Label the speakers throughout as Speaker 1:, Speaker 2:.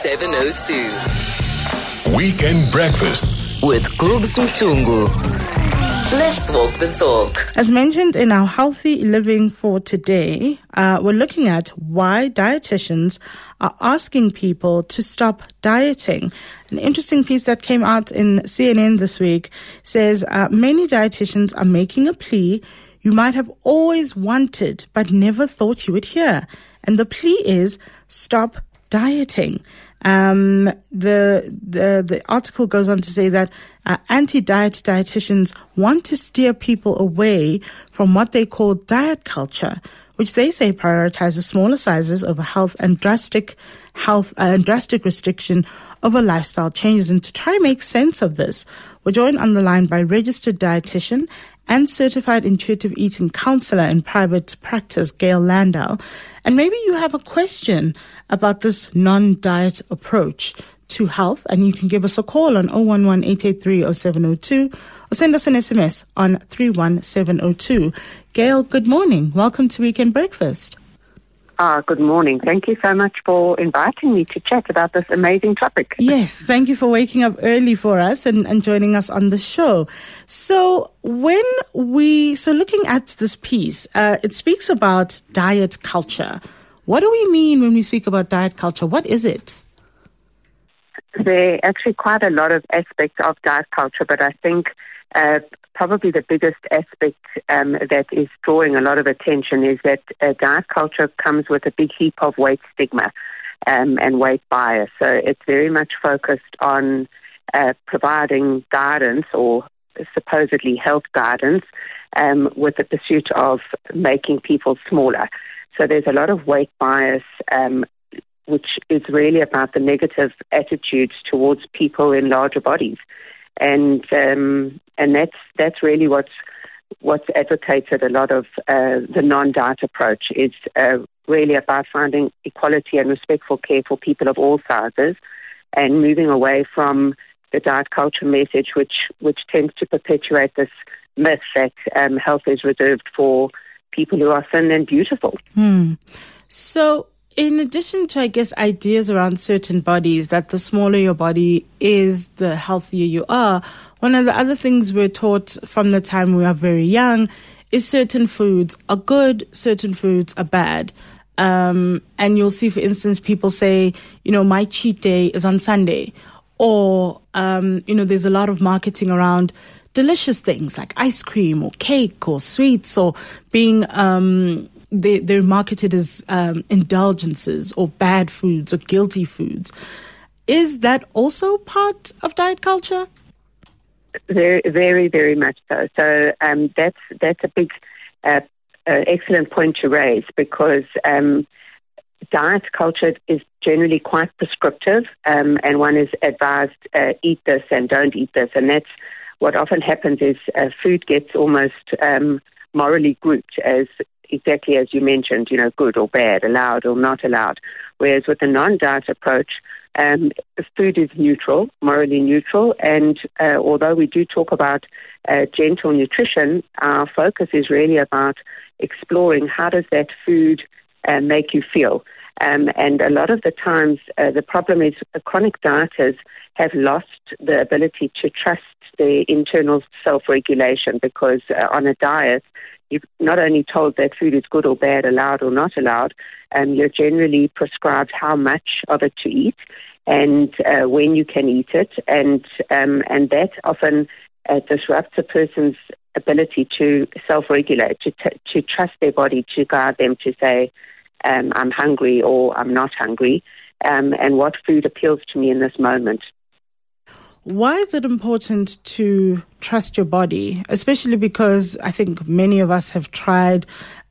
Speaker 1: 0702. Weekend Breakfast
Speaker 2: with Googs Mhlungu. Let's walk the talk.
Speaker 3: As mentioned in our Healthy Living for today, we're looking at why dietitians are asking people to stop dieting. An interesting piece that came out in CNN this week says many dietitians are making a plea you might have always wanted but never thought you would hear. And the plea is stop dieting. The article goes on to say that anti-diet dietitians want to steer people away from what they call diet culture, which they say prioritizes smaller sizes over health and drastic restriction over lifestyle changes. And to try and make sense of this, we're joined on the line by registered dietitian and certified intuitive eating counselor in private practice, Gail Landau. And maybe you have a question about this non-diet approach to health, and you can give us a call on 011-883-0702 or send us an SMS on 31702. Gail, good morning. Welcome to Weekend Breakfast.
Speaker 4: Good morning. Thank you so much for inviting me to chat about this amazing topic.
Speaker 3: Yes, thank you for waking up early for us and joining us on the show. So looking at this piece, it speaks about diet culture. What do we mean when we speak about diet culture? What is it?
Speaker 4: There are actually quite a lot of aspects of diet culture, but I think probably the biggest aspect that is drawing a lot of attention is that diet culture comes with a big heap of weight stigma and weight bias. So it's very much focused on providing guidance or supposedly health guidance with the pursuit of making people smaller. So there's a lot of weight bias which is really about the negative attitudes towards people in larger bodies. And that's really what's advocated a lot of the non-diet approach. Is really about finding equality and respectful care for people of all sizes, and moving away from the diet culture message, which tends to perpetuate this myth that health is reserved for people who are thin and beautiful.
Speaker 3: So, in addition to, I guess, ideas around certain bodies, that the smaller your body is, the healthier you are, one of the other things we're taught from the time we are very young is certain foods are good, certain foods are bad. And you'll see, for instance, people say, my cheat day is on Sunday. Or, there's a lot of marketing around delicious things like ice cream or cake or sweets, or being... They're marketed as indulgences or bad foods or guilty foods. Is that also part of diet culture?
Speaker 4: Very, very, very much so. So that's a big, excellent point to raise, because diet culture is generally quite prescriptive, and one is advised eat this and don't eat this, and that's what often happens is food gets almost morally grouped as exactly as you mentioned, good or bad, allowed or not allowed. Whereas with the non-diet approach, food is neutral, morally neutral, and although we do talk about gentle nutrition, our focus is really about exploring how does that food make you feel. And a lot of the times, the problem is chronic dieters have lost the ability to trust their internal self-regulation, because on a diet, you're not only told that food is good or bad, allowed or not allowed, you're generally prescribed how much of it to eat and when you can eat it, and that often disrupts a person's ability to self-regulate, to trust their body, to guide them to say, I'm hungry or I'm not hungry, and what food appeals to me in this moment.
Speaker 3: Why is it important to trust your body, especially because I think many of us have tried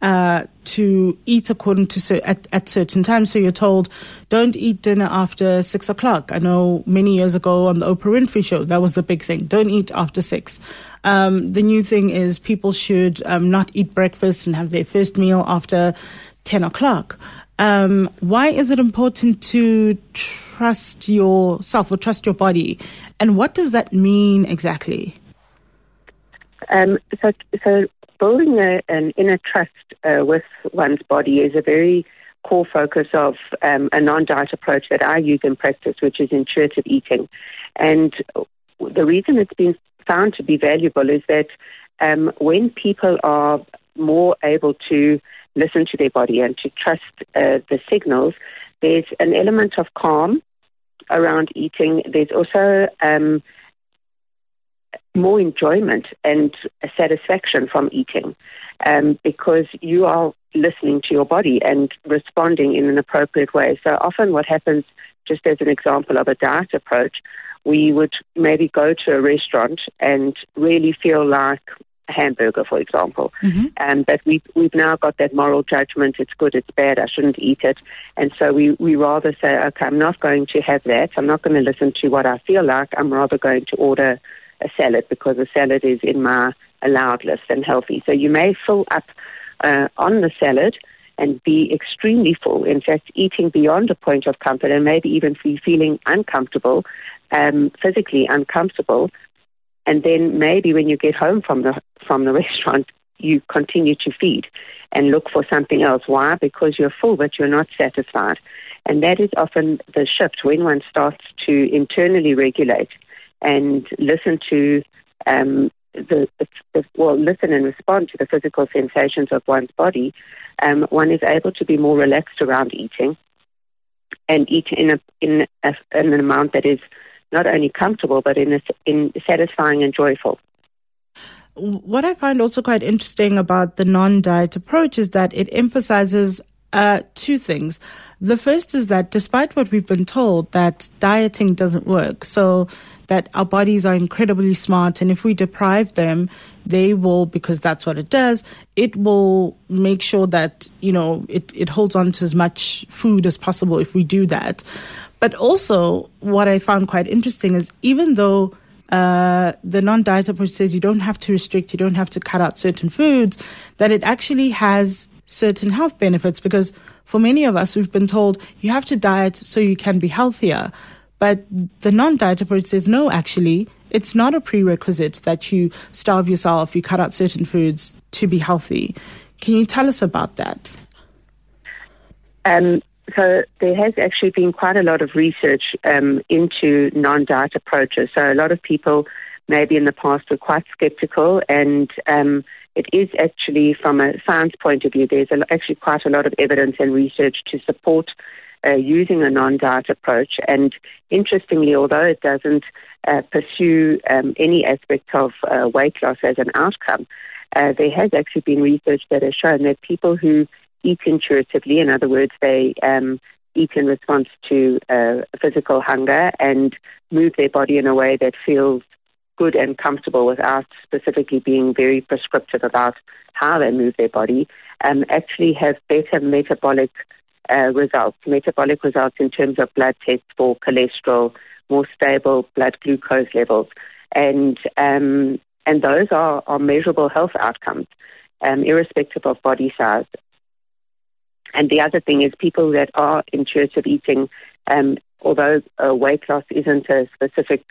Speaker 3: to eat according to at certain times? So you're told, don't eat dinner after 6 o'clock. I know many years ago on the Oprah Winfrey Show, that was the big thing. Don't eat after 6. The new thing is people should not eat breakfast and have their first meal after 10 o'clock. Why is it important to trust yourself or trust your body? And what does that mean exactly? So building an inner trust with one's body is a very
Speaker 4: core focus of a non-diet approach that I use in practice, which is intuitive eating. And the reason it's been found to be valuable is that when people are more able to listen to their body and to trust the signals, there's an element of calm around eating. There's also more enjoyment and satisfaction from eating because you are listening to your body and responding in an appropriate way. So often what happens, just as an example of a diet approach, we would maybe go to a restaurant and really feel like a hamburger, for example. But we've now got that moral judgment, it's good, it's bad, I shouldn't eat it. And so we rather say, okay, I'm not going to have that. I'm not going to listen to what I feel like. I'm rather going to order a salad because a salad is in my allowed list and healthy. So you may fill up on the salad and be extremely full. In fact, eating beyond a point of comfort and maybe even feeling uncomfortable, physically uncomfortable. And then maybe when you get home from the restaurant, you continue to feed and look for something else. Why? Because you're full, but you're not satisfied. And that is often the shift when one starts to internally regulate and listen to listen and respond to the physical sensations of one's body. One is able to be more relaxed around eating and eat in an amount that is not only comfortable but in satisfying and joyful.
Speaker 3: What I find also quite interesting about the non-diet approach is that it emphasizes two things. The first is that despite what we've been told, that dieting doesn't work, so that our bodies are incredibly smart, and if we deprive them, they will, because that's what it does, it will make sure that, it holds on to as much food as possible if we do that. But also, what I found quite interesting is even though the non-diet approach says you don't have to restrict, you don't have to cut out certain foods, that it actually has certain health benefits, because for many of us, we've been told you have to diet so you can be healthier. But the non-diet approach says, no, actually, it's not a prerequisite that you starve yourself, you cut out certain foods to be healthy. Can you tell us about that?
Speaker 4: So there has actually been quite a lot of research into non-diet approaches. So a lot of people maybe in the past were quite skeptical, and it is actually, from a science point of view, there's actually quite a lot of evidence and research to support using a non-diet approach. And interestingly, although it doesn't pursue any aspect of weight loss as an outcome, there has actually been research that has shown that people who eat intuitively, in other words, they eat in response to physical hunger and move their body in a way that feels good and comfortable without specifically being very prescriptive about how they move their body, actually have better metabolic results in terms of blood tests for cholesterol, more stable blood glucose levels, and those are measurable health outcomes, irrespective of body size. And the other thing is people that are intuitive eating, although weight loss isn't a specific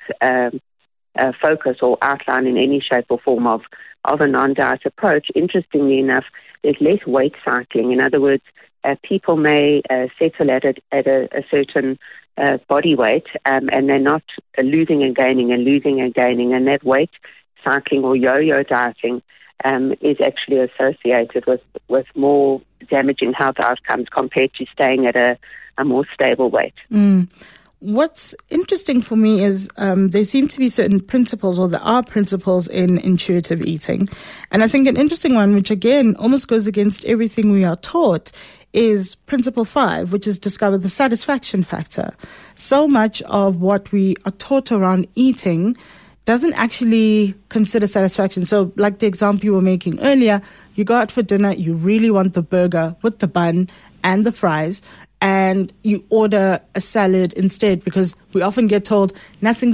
Speaker 4: focus or outline in any shape or form of a non-diet approach, interestingly enough, there's less weight cycling. In other words, people may settle at a certain body weight, and they're not losing and gaining, and that weight cycling or yo-yo dieting is actually associated with more damaging health outcomes compared to staying at a more stable weight.
Speaker 3: What's interesting for me is there seem to be certain principles, or there are principles in intuitive eating. And I think an interesting one, which again almost goes against everything we are taught, is Principle 5, which is discover the satisfaction factor. So much of what we are taught around eating doesn't actually consider satisfaction. So like the example you were making earlier, you go out for dinner, you really want the burger with the bun and the fries, and you order a salad instead, because we often get told nothing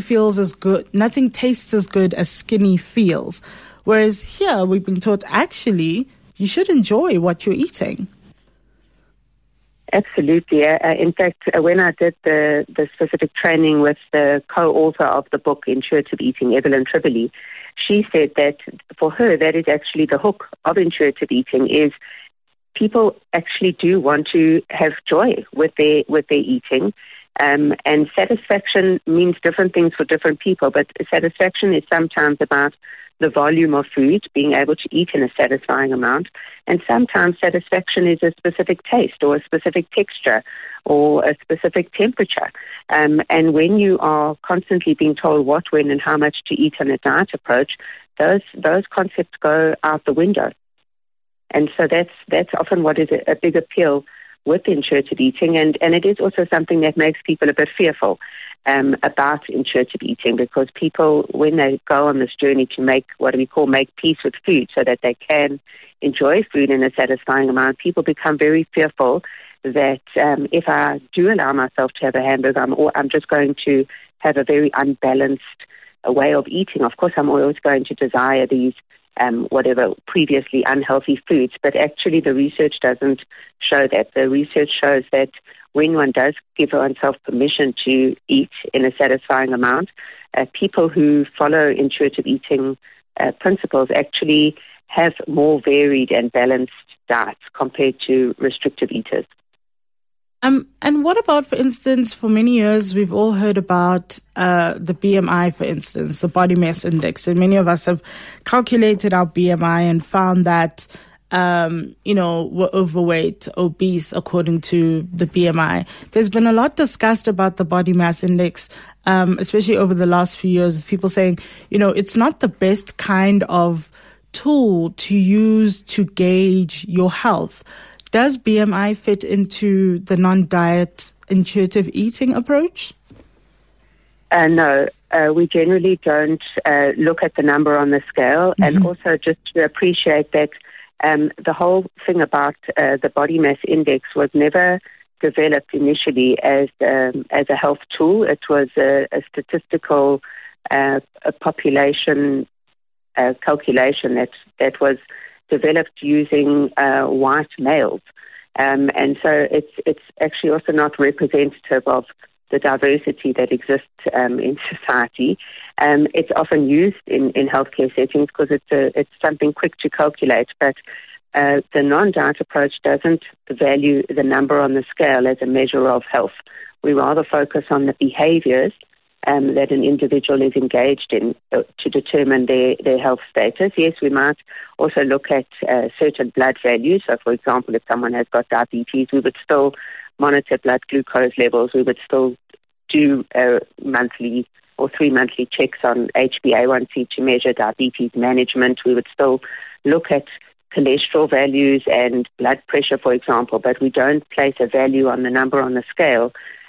Speaker 3: tastes as good as skinny feels. Whereas here we've been taught actually you should enjoy what you're eating.
Speaker 4: Absolutely. In fact, when I did the specific training with the co-author of the book, Intuitive Eating, Evelyn Tribole, she said that for her, that is actually the hook of intuitive eating, is people actually do want to have joy with their eating. And satisfaction means different things for different people, but satisfaction is sometimes about the volume of food, being able to eat in a satisfying amount, and sometimes satisfaction is a specific taste or a specific texture or a specific temperature. And when you are constantly being told what, when, and how much to eat on a diet approach, those concepts go out the window. And so that's often what is a big appeal with intuitive eating, and it is also something that makes people a bit fearful about intuitive eating, because people, when they go on this journey to make peace with food so that they can enjoy food in a satisfying amount, people become very fearful that if I do allow myself to have a hamburger, I'm just going to have a very unbalanced way of eating. Of course, I'm always going to desire these whatever previously unhealthy foods, but actually the research doesn't show that. The research shows that when one does give oneself permission to eat in a satisfying amount, people who follow intuitive eating principles actually have more varied and balanced diets compared to restrictive eaters.
Speaker 3: And what about, for instance, for many years, we've all heard about the BMI, for instance, the body mass index. And many of us have calculated our BMI and found that, we're overweight, obese, according to the BMI. There's been a lot discussed about the body mass index, especially over the last few years, with people saying, it's not the best kind of tool to use to gauge your health. Does BMI fit into the non-diet intuitive eating approach?
Speaker 4: No, we generally don't look at the number on the scale, and also just to appreciate that the whole thing about the body mass index was never developed initially as a health tool. It was a statistical a population calculation that was developed using white males. And so it's actually also not representative of the diversity that exists in society. It's often used in healthcare settings because it's something quick to calculate, but the non-diet approach doesn't value the number on the scale as a measure of health. We rather focus on the behaviors that an individual is engaged in to determine their health status. Yes, we might also look at certain blood values. So, for example, if someone has got diabetes, we would still monitor blood glucose levels. We would still do monthly or 3 monthly checks on HbA1c to measure diabetes management. We would still look at cholesterol values and blood pressure, for example, but we don't place a value on the number on the scale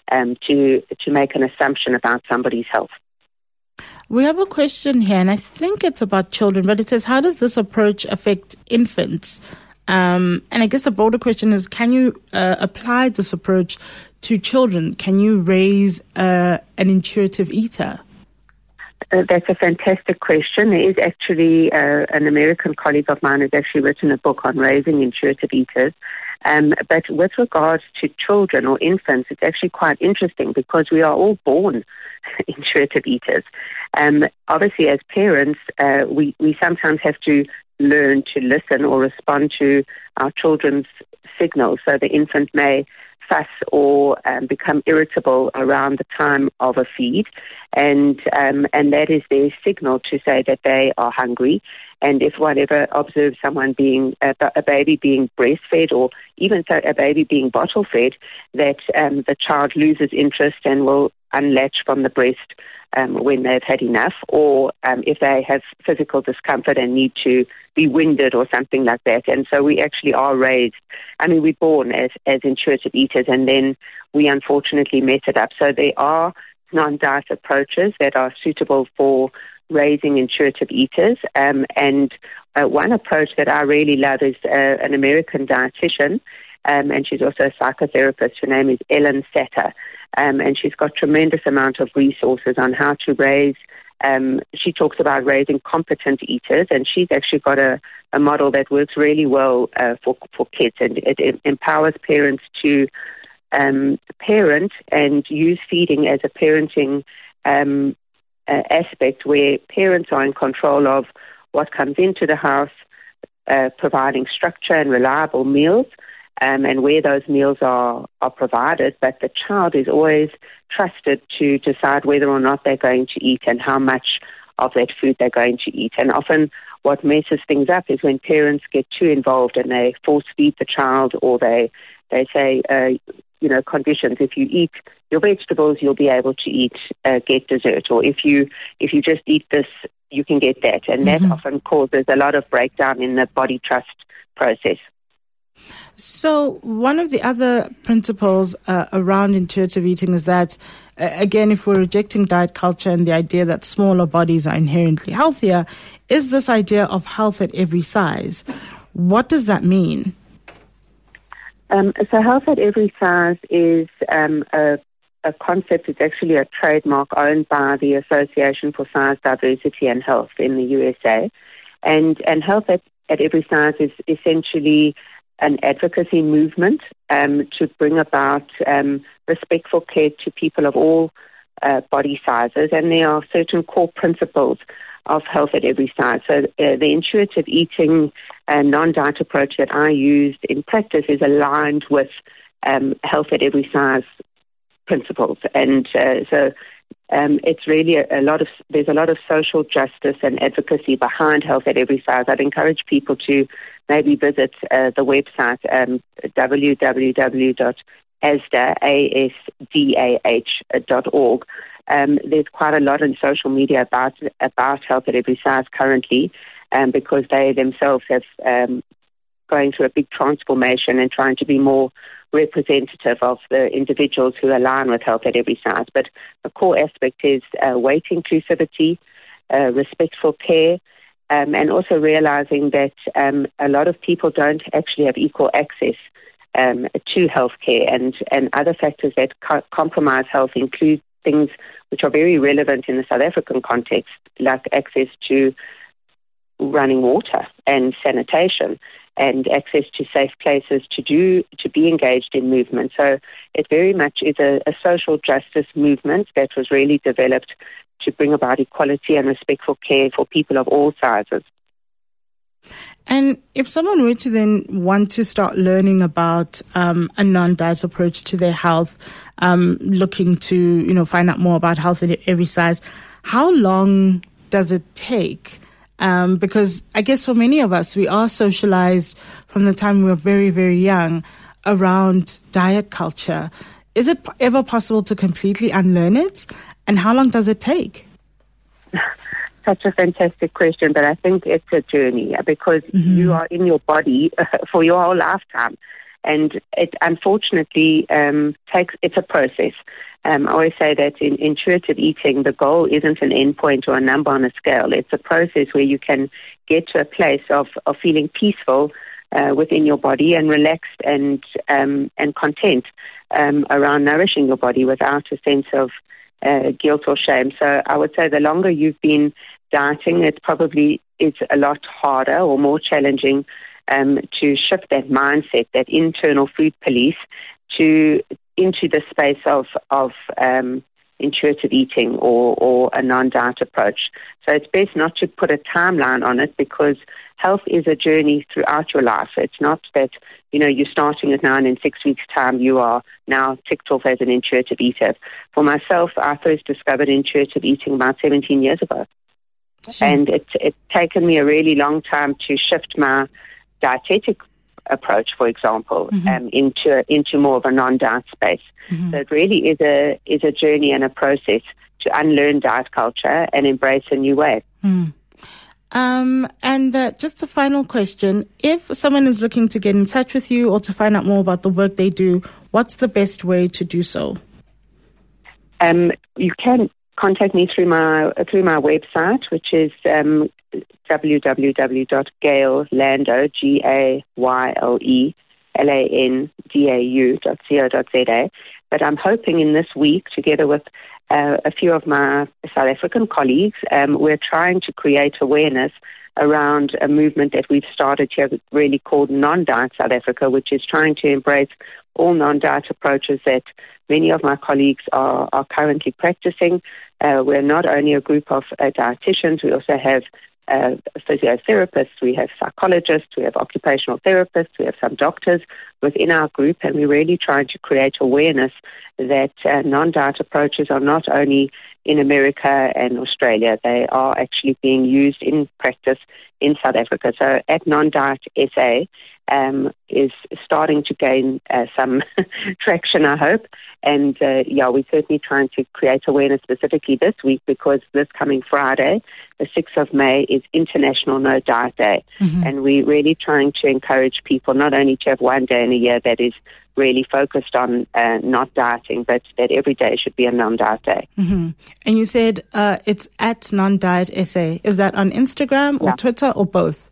Speaker 4: to make an assumption about somebody's health.
Speaker 3: We have a question here, and I think it's about children, but it says, how does this approach affect infants? And I guess the broader question is, can you apply this approach to children? Can you raise an intuitive eater?
Speaker 4: That's a fantastic question. There is actually an American colleague of mine who's actually written a book on raising intuitive eaters. But with regards to children or infants, it's actually quite interesting because we are all born intuitive eaters. Obviously, as parents, we sometimes have to learn to listen or respond to our children's signals. So the infant may fuss or become irritable around the time of a feed, and that is their signal to say that they are hungry. And if one ever observes someone a baby being breastfed, or even so a baby being bottle fed, that the child loses interest and will unlatch from the breast when they've had enough, or if they have physical discomfort and need to be winded or something like that. And so we actually are raised, we're born as intuitive eaters, and then we unfortunately mess it up. So there are non-diet approaches that are suitable for raising intuitive eaters. And one approach that I really love is an American dietitian, and she's also a psychotherapist. Her name is Ellen Satter, and she's got tremendous amount of resources on how to raise. She talks about raising competent eaters, and she's actually got a model that works really well for kids, and it empowers parents to parent and use feeding as a parenting aspect where parents are in control of what comes into the house, providing structure and reliable meals, and where those meals are provided, but the child is always trusted to decide whether or not they're going to eat and how much of that food they're going to eat. And often what messes things up is when parents get too involved and they force feed the child, or they say, conditions. If you eat your vegetables, you'll be able to get dessert, or if you just eat this, you can get that. And that often causes a lot of breakdown in the body trust process.
Speaker 3: So one of the other principles around intuitive eating is that, again, if we're rejecting diet culture and the idea that smaller bodies are inherently healthier, is this idea of health at every size. What does that mean?
Speaker 4: So health at every size is a concept. It's actually a trademark owned by the Association for Size, Diversity and Health in the USA. And health at every size is essentially an advocacy movement to bring about respectful care to people of all body sizes. And there are certain core principles of health at every size. So the intuitive eating non-diet approach that I used in practice is aligned with health at every size principles. And so it's really there's a lot of social justice and advocacy behind health at every size. I'd encourage people to maybe visit the website www.asdah.org. There's quite a lot on social media about health at every size currently, because they themselves have going through a big transformation and trying to be more representative of the individuals who align with health at every size. But the core aspect is weight inclusivity, respectful care, and also realizing that a lot of people don't actually have equal access to healthcare, and other factors that compromise health include things which are very relevant in the South African context, like access to running water and sanitation, and access to safe places to be engaged in movement. So it very much is a social justice movement that was really developed to bring about equality and respectful care for people of all sizes.
Speaker 3: And if someone were to then want to start learning about a non-diet approach to their health, looking to find out more about health at every size, how long does it take? Because I guess for many of us, we are socialized from the time we were very, very young around diet culture. Is it ever possible to completely unlearn it? And how long does it take?
Speaker 4: Such a fantastic question, but I think it's a journey, because you are in your body for your whole lifetime. And it unfortunately it's a process. I always say that in intuitive eating, the goal isn't an endpoint or a number on a scale. It's a process where you can get to a place of feeling peaceful within your body and relaxed and content around nourishing your body without a sense of guilt or shame. So I would say the longer you've been dieting, it probably is a lot harder or more challenging to shift that mindset, that internal food police, into the space of intuitive eating or a non-diet approach. So it's best not to put a timeline on it, because health is a journey throughout your life. It's not that, you're starting it now and in 6 weeks' time you are now ticked off as an intuitive eater. For myself, I first discovered intuitive eating about 17 years ago. Sure. And it's taken me a really long time to shift my dietetic approach, for example, into more of a non-diet space. So it really is a journey and a process to unlearn diet culture and embrace a new way.
Speaker 3: And just a final question. If someone is looking to get in touch with you or to find out more about the work they do, what's the best way to do so? You can contact me through my website, which is www.gaylelando, GAYLELANDAU.co.za. But I'm hoping in this week, together with a few of my South African colleagues, we're trying to create awareness around a movement that we've started here really called Non-Diet South Africa, which is trying to embrace all non-diet approaches that many of my colleagues are currently practicing. We're not only a group of dietitians, we also have
Speaker 4: physiotherapists, we have psychologists, we have occupational therapists, we have some doctors within our group, and we're really trying to create awareness that non-diet approaches are not only in America and Australia, they are actually being used in practice in South Africa. So at Non-Diet SA is starting to gain some traction, I hope. And we're certainly trying to create awareness specifically this week, because this coming Friday, the 6th of May, is International No Diet Day. And we're really trying to encourage people not only to have one day in a year that is really focused on not dieting, but that every day should be a non-diet day.
Speaker 3: And you said it's at Non-Diet SA. Is that on Instagram or Twitter or both?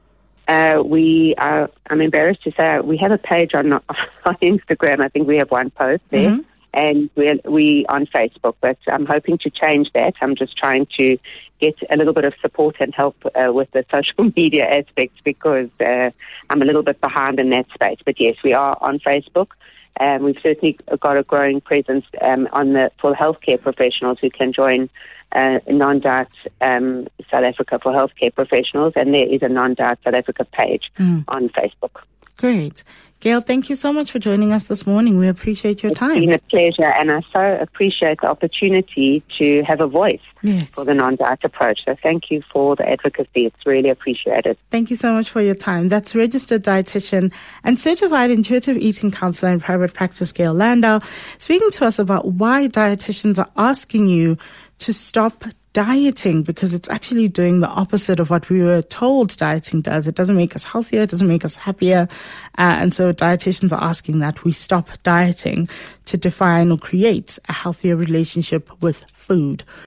Speaker 4: I'm embarrassed to say we have a page on Instagram. I think we have one post there. And we on Facebook, but I'm hoping to change that. I'm just trying to get a little bit of support and help with the social media aspects, because I'm a little bit behind in that space. But yes, we are on Facebook. We've certainly got a growing presence for healthcare professionals who can join Non-Diet South Africa for healthcare professionals, and there is a Non-Diet South Africa page on Facebook.
Speaker 3: Great. Gail, thank you so much for joining us this morning. We appreciate your time.
Speaker 4: It's been a pleasure, and I so appreciate the opportunity to have a voice for the non-diet approach. So thank you for the advocacy. It's really appreciated.
Speaker 3: Thank you so much for your time. That's registered dietitian and certified intuitive eating counselor in private practice, Gail Landau, speaking to us about why dietitians are asking you to stop dieting, because it's actually doing the opposite of what we were told dieting does. It doesn't make us healthier, it doesn't make us happier. And so dietitians are asking that we stop dieting to define or create a healthier relationship with food.